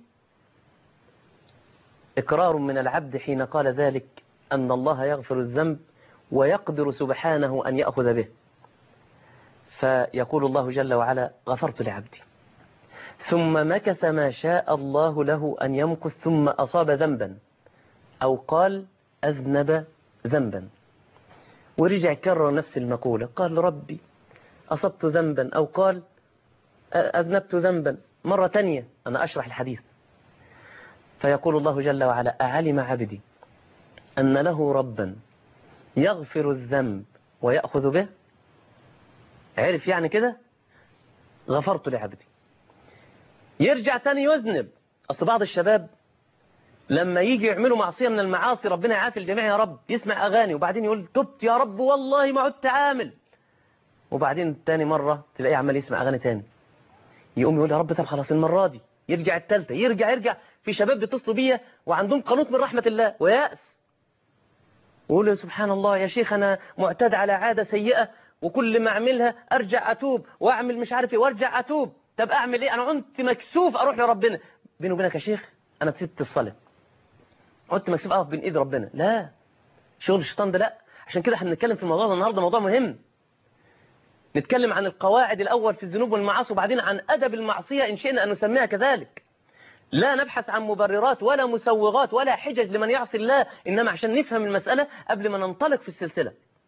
Speaker 2: إقرار من العبد حين قال ذلك أن الله يغفر الذنب ويقدر سبحانه أن يأخذ به. فيقول الله جل وعلا غفرت لعبدي، ثم مكث ما شاء الله له أن يمكث ثم أصاب ذنبا أو قال أذنب ذنبا، ورجع كرر نفس المقولة، قال ربي أصبت ذنبا أو قال أذنبت ذنبا مرة تانية. أنا أشرح الحديث. فيقول الله جل وعلا أعلم عبدي أن له ربا يغفر الذنب ويأخذ به. عرف يعني كده غفرت لعبدي. يرجع تاني يذنب. أصل بعض الشباب لما يجي يعملوا معصية من المعاصي، ربنا يعافي الجميع يا رب، يسمع أغاني وبعدين يقول تبت يا رب والله ما عدت عامل، وبعدين تاني مرة تلاقيه عمال يسمع أغاني تاني، يقوم يقول يا رب طب خلاص المرة دي، يرجع التالتة، يرجع. في شباب بيتصلوا بيا وعندهم قنوط من رحمة الله ويأس، ويقول سبحان الله يا شيخ أنا معتاد على عادة سيئة وكل ما أعملها أرجع أتوب وأعمل مش عارف إيه وأرجع أتوب. طب أعمل إيه؟ أنا كنت مكسوف أروح لربنا. بيني وبينك يا شيخ أنا نسيت الصلاة، كنت مكسوف أقف بين إيد ربنا. لا، شغل الشيطان ده لا. عشان كده احنا بنتكلم في الموضوع ده النهارده، موضوع مهم. نتكلم عن القواعد الأول في الذنوب والمعاصي، وبعدين عن أدب المعصية إن شئنا أن نسميها كذلك. لا نبحث عن مبررات ولا مسوغات ولا حجج لمن يعصي الله، إنما عشان نفهم المسألة قبل ما ننطلق في السلسلة.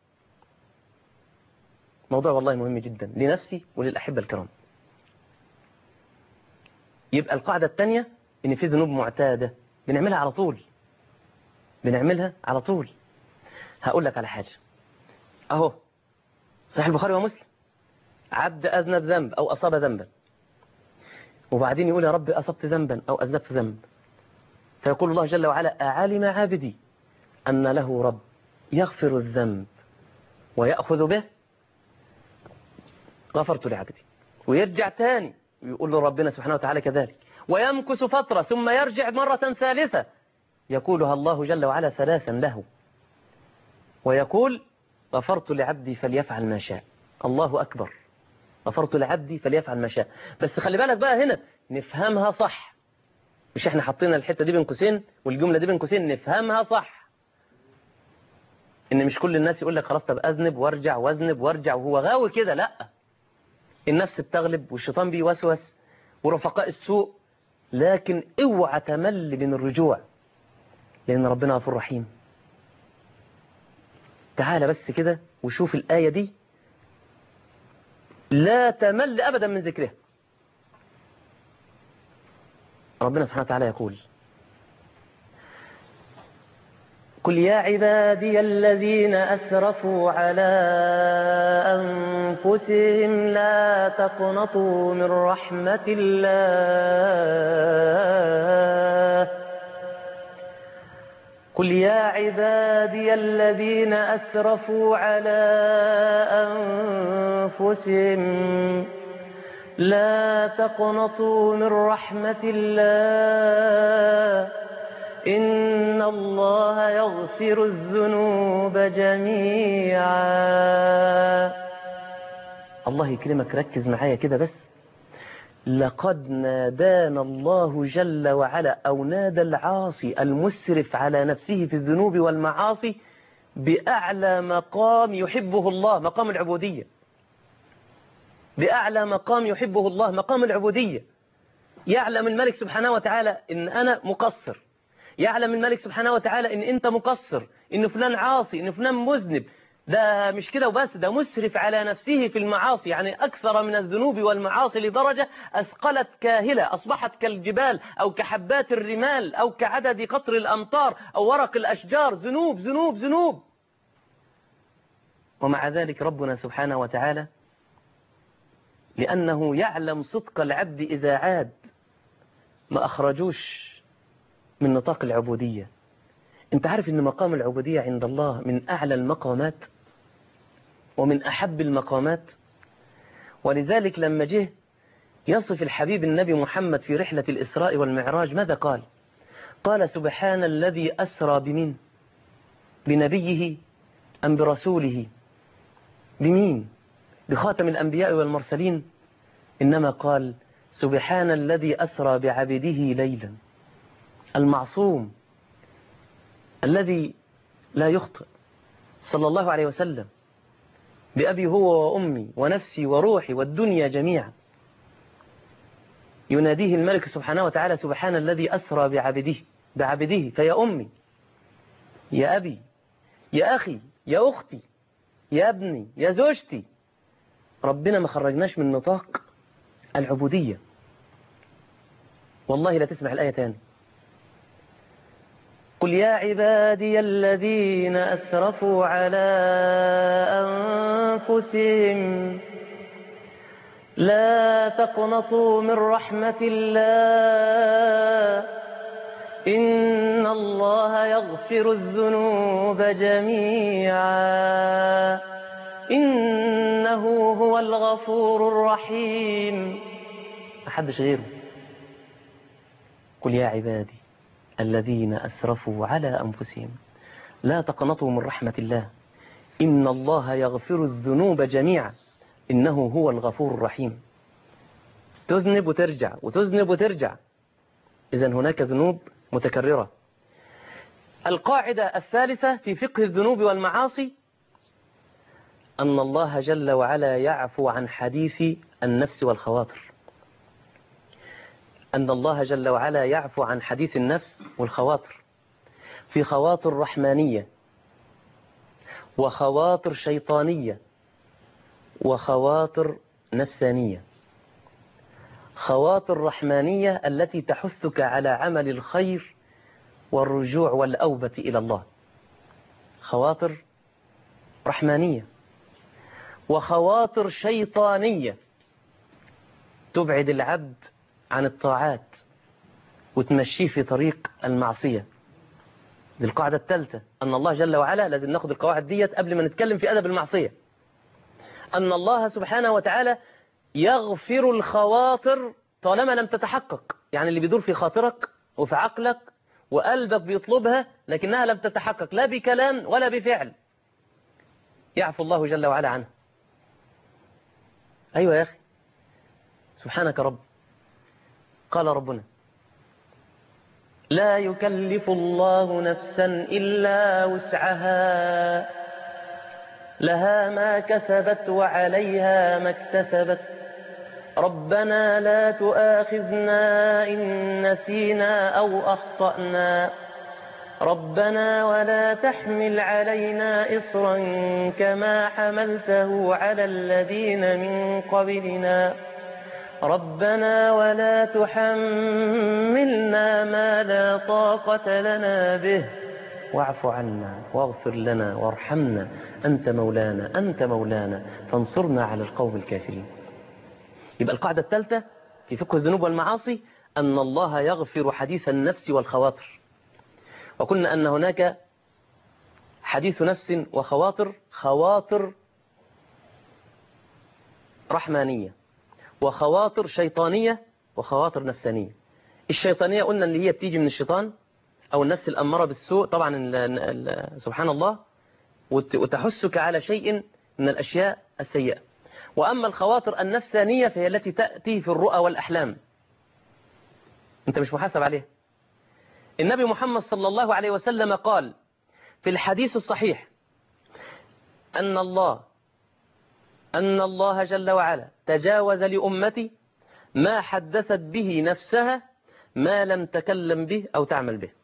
Speaker 2: موضوع والله مهم جدا لنفسي وللأحبة الكرام. يبقى القاعدة الثانية إن في ذنوب معتادة بنعملها على طول. هقول لك على حاجة أهو، صحيح البخاري ومسلم، عبد أذنب ذنب أو أصاب ذنبا، وبعدين يقول يا رب أصبت ذنبا أو أذنبت ذنب، فيقول الله جل وعلا أعلم عبدي أن له رب يغفر الذنب ويأخذ به، غفرت لعبدي. ويرجع تاني ويقول له ربنا سبحانه وتعالى كذلك، ويمكث فترة ثم يرجع مرة ثالثة يقولها الله جل وعلا ثلاثا له، ويقول غفرت لعبدي فليفعل ما شاء. الله أكبر، غفرت لعبدي فليفعل ما شاء. بس خلي بالك بقى هنا نفهمها صح، مش احنا حطينا الحتة دي بين قوسين والجملة دي بين قوسين، نفهمها صح. ان مش كل الناس يقول لك خلاص طب اذنب وارجع واذنب وارجع وهو غاوي كده، لا. النفس بتغلب والشيطان بيوسوس ورفقاء السوء، لكن اوعى تمل من الرجوع، لان ربنا غفور رحيم. تعال بس كده وشوف الآية دي، لا تمل أبدا من ذكرها. ربنا سبحانه وتعالى يقول قل يا عبادي الذين أسرفوا على أنفسهم لا تقنطوا من رحمة الله قل يا عبادي الذين أسرفوا على أنفسهم لا تقنطوا من رحمة الله إن الله يغفر الذنوب جميعا. الله يكرمك، ركز معايا كده بس. لقد نادانا الله جل وعلا، أو نادى العاصي المسرف على نفسه في الذنوب والمعاصي بأعلى مقام يحبه الله، مقام العبودية. بأعلى مقام يحبه الله، مقام العبودية. يعلم الملك سبحانه وتعالى إن أنا مقصر، يعلم الملك سبحانه وتعالى إن أنت مقصر، إن فلان عاصي، إن فلان مذنب. ده مش كده وبس، ده مسرف على نفسه في المعاصي، يعني أكثر من الذنوب والمعاصي لدرجة أثقلت كاهلة، أصبحت كالجبال أو كحبات الرمال أو كعدد قطر الأمطار أو ورق الأشجار. ذنوب ذنوب ذنوب. ومع ذلك ربنا سبحانه وتعالى لأنه يعلم صدق العبد إذا عاد ما أخرجوش من نطاق العبودية. أنت عارف أن مقام العبودية عند الله من أعلى المقامات ومن أحب المقامات. ولذلك لما جه يصف الحبيب النبي محمد في رحلة الإسراء والمعراج ماذا قال؟ قال سبحان الذي أسرى بمين؟ بنبيه أم برسوله؟ بمين؟ بخاتم الأنبياء والمرسلين؟ إنما قال سبحان الذي أسرى بعبده ليلا، المعصوم الذي لا يخطئ صلى الله عليه وسلم، بأبي هو وأمي ونفسي وروحي والدنيا جميعا. يناديه الملك سبحانه وتعالى سبحان الذي أسرى بعبده فيا أمي، يا أبي، يا أخي، يا أختي، يا ابني، يا زوجتي. ربنا ما خرجناش من نطاق العبودية. والله لا تسمع الآية تاني. قل يا عبادي الذين أسرفوا على أنفسهم لا تقنطوا من رحمة الله إن الله يغفر الذنوب جميعا إنه هو الغفور الرحيم. محدش غيره. قل يا عبادي الذين أسرفوا على أنفسهم لا تقنطوا من رحمة الله إن الله يغفر الذنوب جميعا إنه هو الغفور الرحيم. تذنب وترجع وتذنب وترجع، إذن هناك ذنوب متكررة. القاعدة الثالثة في فقه الذنوب والمعاصي أن الله جل وعلا يعفو عن حديث النفس والخواطر. أن الله جل وعلا يعفو عن حديث النفس والخواطر. في خواطر رحمانية وخواطر شيطانية وخواطر نفسانية. خواطر رحمانية التي تحثك على عمل الخير والرجوع والأوبة إلى الله، خواطر رحمانية. وخواطر شيطانية تبعد العبد عن الطاعات وتمشيه في طريق المعصية. دي القاعدة الثالثة، أن الله جل وعلا، لازم ناخد القواعد ديت قبل ما نتكلم في أدب المعصية، أن الله سبحانه وتعالى يغفر الخواطر طالما لم تتحقق. يعني اللي بيدور في خاطرك وفي عقلك وقلبك بيطلبها لكنها لم تتحقق لا بكلام ولا بفعل، يعفو الله جل وعلا عنه. أيوة يا أخي، سبحانك رب. قال ربنا لا يكلف الله نفسا إلا وسعها لها ما كسبت وعليها ما اكتسبت ربنا لا تؤاخذنا إن نسينا أو أخطأنا ربنا ولا تحمل علينا إصرا كما حملته على الذين من قبلنا ربنا ولا تحملنا ما لا طاقة لنا به واعف عنا واغفر لنا وارحمنا أنت مولانا فانصرنا على القوم الكافرين. يبقى القاعدة الثالثة في فقه الذنوب والمعاصي أن الله يغفر حديث النفس والخواطر. وقلنا أن هناك حديث نفس وخواطر، خواطر رحمانية وخواطر شيطانية وخواطر نفسانية. الشيطانية قلنا اللي هي بتيجي من الشيطان أو النفس الأمارة بالسوء طبعا سبحان الله، وتحسك على شيء من الأشياء السيئة. وأما الخواطر النفسانية فهي التي تأتي في الرؤى والأحلام، أنت مش محاسب عليها. النبي محمد صلى الله عليه وسلم قال في الحديث الصحيح أن الله جل وعلا تجاوز لأمتي ما حدثت به نفسها ما لم تكلم به أو تعمل به.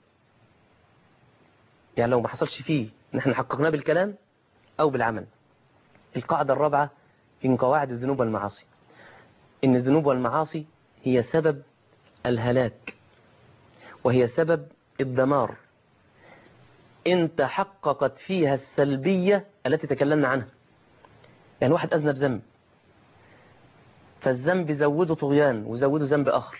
Speaker 2: يعني لو ما حصلش فيه نحن حققناه بالكلام أو بالعمل. القاعدة الرابعة من قواعد الذنوب والمعاصي إن الذنوب والمعاصي هي سبب الهلاك وهي سبب الدمار إن تحققت فيها السلبية التي تكلمنا عنها. يعني واحد أذنب ذنب، فالذنب زوده طغيان وزوده ذنب آخر.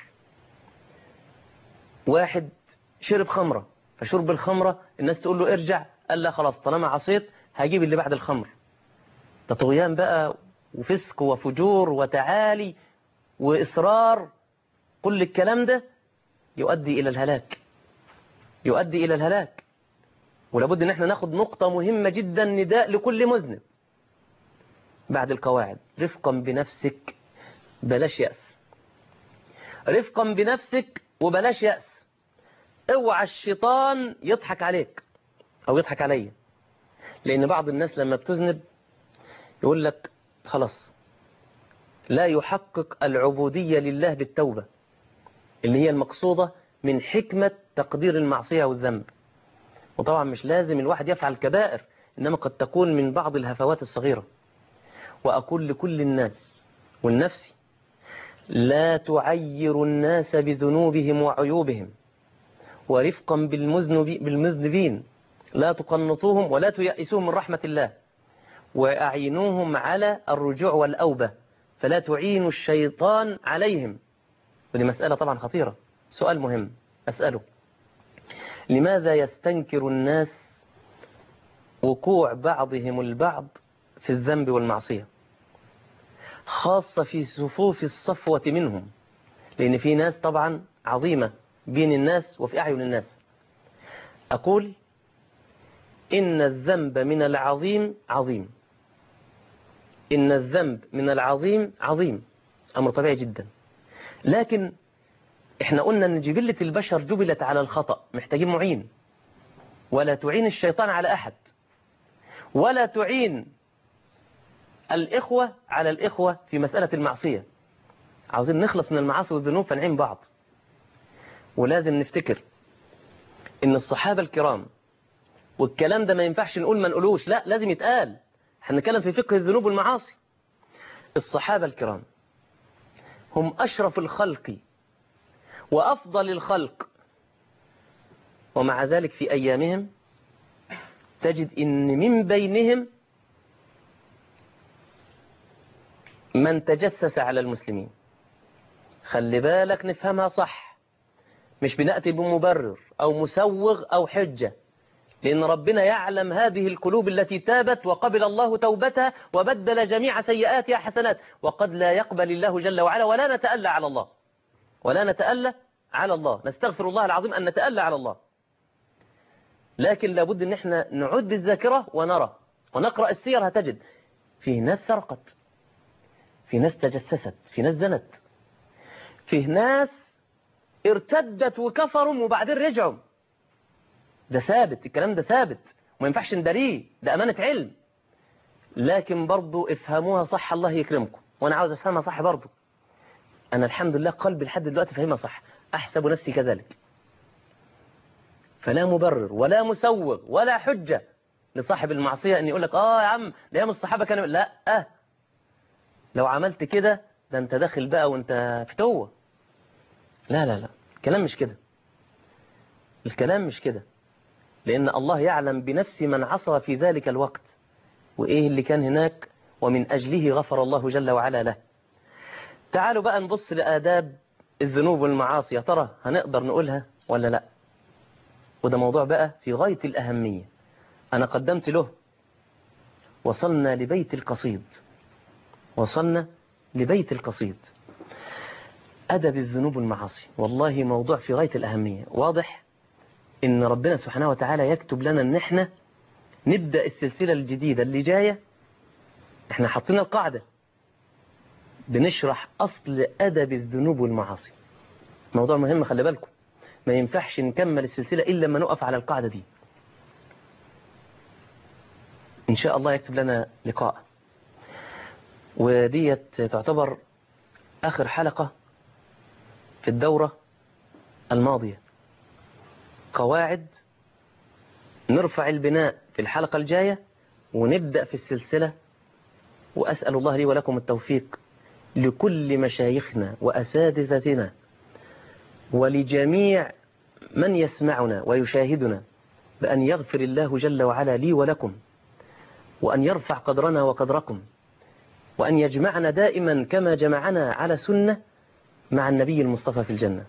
Speaker 2: واحد شرب خمرة، فشرب الخمرة الناس تقول له ارجع، قال لا خلاص طالما عصيت هجيب اللي بعد الخمر. ده طغيان بقى وفسق وفجور وتعالي وإصرار. كل الكلام ده يؤدي إلى الهلاك، يؤدي إلى الهلاك. ولابد ان احنا ناخد نقطة مهمة جدا، نداء لكل مذنب بعد القواعد: رفقا بنفسك، بلاش يأس. رفقا بنفسك وبلاش يأس. اوعى الشيطان يضحك عليك او يضحك عليا. لان بعض الناس لما بتذنب يقول لك خلاص لا يحقق العبودية لله بالتوبة اللي هي المقصودة من حكمة تقدير المعصية والذنب. وطبعا مش لازم الواحد يفعل كبائر، إنما قد تكون من بعض الهفوات الصغيرة. وأقول لكل الناس والنفس: لا تعير الناس بذنوبهم وعيوبهم، ورفقا بالمذنبين لا تقنطوهم ولا تيأسوهم من رحمة الله، وأعينوهم على الرجوع والأوبة، فلا تعينوا الشيطان عليهم. ودي مسألة طبعا خطيرة. سؤال مهم أسأله: لماذا يستنكر الناس وقوع بعضهم البعض في الذنب والمعصية، خاصة في صفوف الصفوة منهم؟ لأن في ناس طبعا عظيمة بين الناس وفي أعين الناس. أقول إن الذنب من العظيم عظيم، إن الذنب من العظيم عظيم، أمر طبيعي جدا. لكن إحنا قلنا أن جبلة البشر جبلت على الخطأ، محتاجين معين. ولا تعين الشيطان على أحد، ولا تعين الإخوة على الإخوة في مسألة المعصية. عاوزين نخلص من المعاصي والذنوب فنعين بعض. ولازم نفتكر إن الصحابة الكرام، والكلام ده ما ينفعش نقول ما نقولوش، لا لازم يتقال. احنا نتكلم في فقه الذنوب والمعاصي. الصحابة الكرام هم أشرف الخلق وأفضل الخلق، ومع ذلك في أيامهم تجد إن من بينهم من تجسس على المسلمين. خلي بالك نفهمها صح، مش بنأتي بمبرر أو مسوغ أو حجة، لأن ربنا يعلم هذه القلوب التي تابت وقبل الله توبتها وبدل جميع سيئاتها حسنات. وقد لا يقبل الله جل وعلا، ولا نتألى على الله، ولا نتألى على الله. نستغفر الله العظيم أن نتألى على الله. لكن لابد أن احنا نعود بالذاكرة ونرى ونقرأ السير. هتجد فيه ناس سرقت، في ناس تجسست، في ناس زنت، فيه ناس ارتدت وكفروا وبعدين رجعوا. ده ثابت، الكلام ده ثابت وما ينفعش نداريه، ده أمانة علم. لكن برضو افهموها صح، الله يكرمكم. وأنا عاوز أفهمها صح برضو. أنا الحمد لله قلبي لحد دلوقتي فهمها صح، أحسب نفسي كذلك. فلا مبرر ولا مسوغ ولا حجة لصاحب المعصية أن يقول لك يا عم ده يوم الصحابة كانوا، لا لو عملت كده ده أنت داخل بقى وأنت فتوة. لا لا لا، الكلام مش كده، الكلام مش كده. لأن الله يعلم بنفس من عصى في ذلك الوقت وإيه اللي كان هناك، ومن أجله غفر الله جل وعلا له. تعالوا بقى نبص لآداب الذنوب والمعاصي، يا ترى هنقدر نقولها ولا لا؟ وده موضوع بقى في غاية الأهمية، أنا قدمت له. وصلنا لبيت القصيد، وصلنا لبيت القصيد، أدب الذنوب والمعاصي. والله موضوع في غاية الأهمية. واضح إن ربنا سبحانه وتعالى يكتب لنا إن إحنا نبدأ السلسلة الجديدة اللي جاية. إحنا حطينا القاعدة، بنشرح أصل أدب الذنوب والمعاصي. موضوع مهم، خلي بالكم، ما ينفعش نكمل السلسلة إلا لما نقف على القاعدة دي. إن شاء الله يكتب لنا لقاء. وديت تعتبر آخر حلقة في الدورة الماضية، قواعد نرفع البناء في الحلقة الجاية ونبدأ في السلسلة. وأسأل الله لي ولكم التوفيق، لكل مشايخنا وأساتذتنا ولجميع من يسمعنا ويشاهدنا، بأن يغفر الله جل وعلا لي ولكم، وأن يرفع قدرنا وقدركم، وأن يجمعنا دائما كما جمعنا على سنة مع النبي المصطفى في الجنة.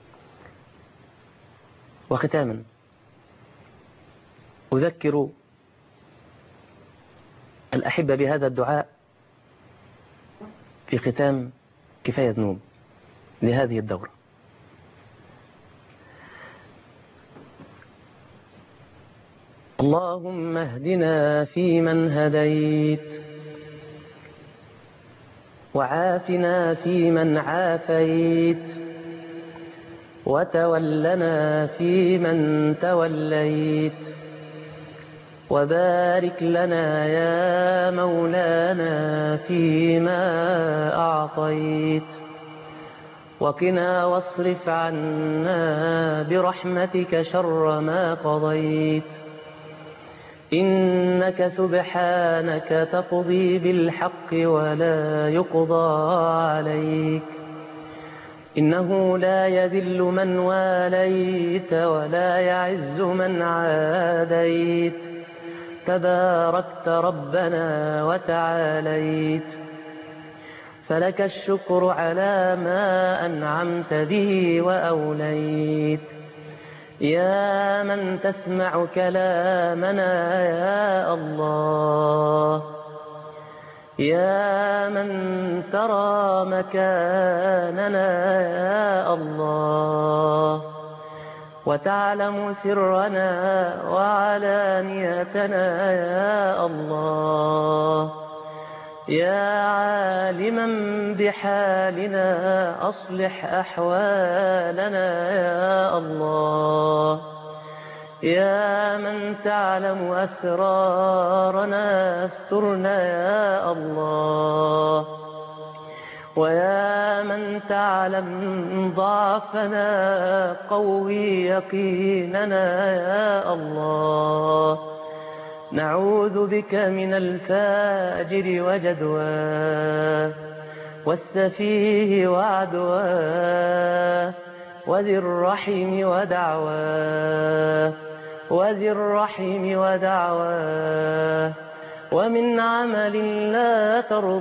Speaker 2: وختاما أذكر الأحبة بهذا الدعاء في ختام كفاية ذنوب لهذه الدورة. اللهم اهدنا فيمن هديت، وعافنا فيمن عافيت، وتولنا فيمن توليت، وبارك لنا يا مولانا فيما أعطيت، وقنا واصرف عنا برحمتك شر ما قضيت، إنك سبحانك تقضي بالحق ولا يقضى عليك، إنه لا يذل من واليت ولا يعز من عاديت، تباركت ربنا وتعاليت، فلك الشكر على ما أنعمت به وأوليت، يا من تسمع كلامنا يا الله، يا من ترى مكاننا يا الله، وتعلم سرنا وعلانيتنا يا الله، يا عالما بحالنا أصلح أحوالنا يا الله، يا من تعلم أسرارنا استرنا يا الله، ويا من تعلم ضعفنا قوي يقيننا يا الله، نعوذ بك من الفاجر وجدواه، والسفيه وعدواه، وذي الرحم ودعواه، وذي الرحم ودعواه، ومن عمل لا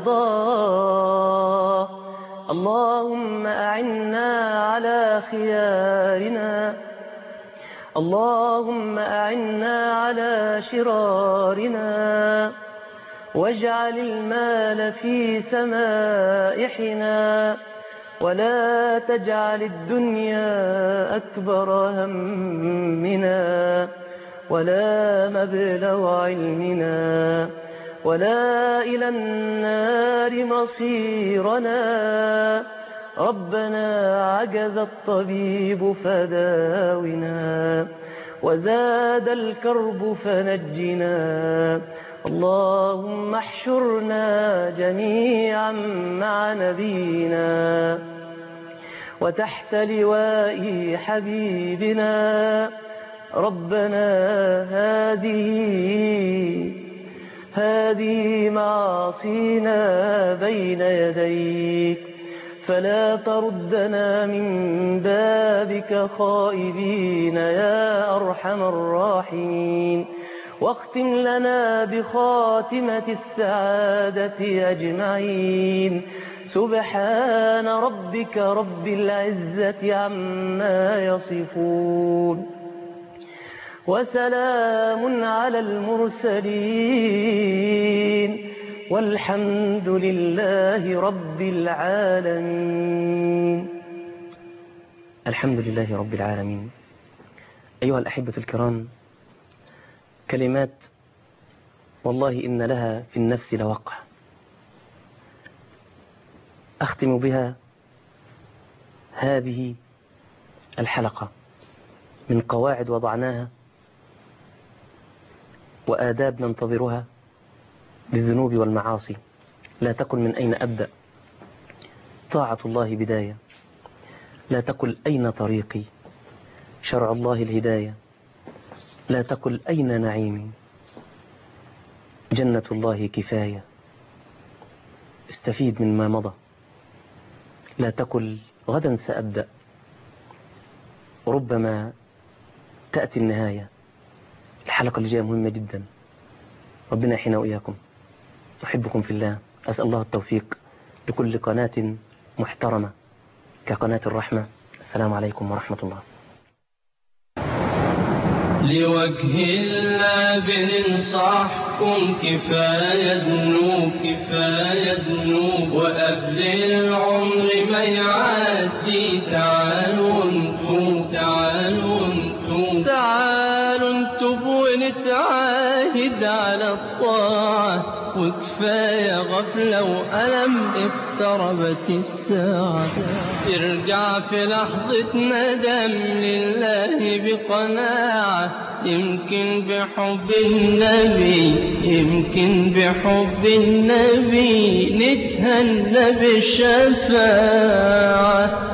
Speaker 2: ترضاه. اللهم أعنا على خيارنا، اللهم أعنا على شرارنا، واجعل المال في سمائحنا، ولا تجعل الدنيا أكبر همنا، ولا مبلغ علمنا، ولا إلى النار مصيرنا. ربنا عجز الطبيب فداونا، وزاد الكرب فنجنا. اللهم احشرنا جميعا مع نبينا وتحت لواء حبيبنا. ربنا هذه معاصينا بين يديك، فلا تردنا من بابك خائبين يا أرحم الراحمين، واختم لنا بخاتمة السعادة أجمعين. سبحان ربك رب العزة عما يصفون، وسلام على المرسلين والحمد لله رب العالمين. الحمد لله رب العالمين. أيها الأحبة الكرام، كلمات والله إن لها في النفس لوقع، أختم بها هذه الحلقة من قواعد وضعناها وآداب ننتظرها للذنوب والمعاصي. لا تقل من أين أبدأ، طاعة الله بداية. لا تقل أين طريقي، شرع الله الهداية. لا تقل أين نعيمي، جنة الله كفاية. استفيد من ما مضى. لا تقل غدا سأبدأ، ربما تأتي النهاية. الحلقة اللي جاية مهمة جدا. ربنا يحيينا وإياكم. أحبكم في الله. أسأل الله التوفيق لكل قناة محترمة كقناة الرحمة. السلام عليكم ورحمة الله.
Speaker 1: لوجه الله بننصحكم، كفاية ذنوب كفاية ذنوب، وقبل العمر ما يعدي تعالوا انتم تعالوا انتم تعالوا انتم ونتعاهد على الطاعة، وكفاية غفلة وألم اقتربت الساعة. ارجع في لحظة ندم لله بقناعة، يمكن بحب النبي يمكن بحب النبي نتهنى بالشفاعة.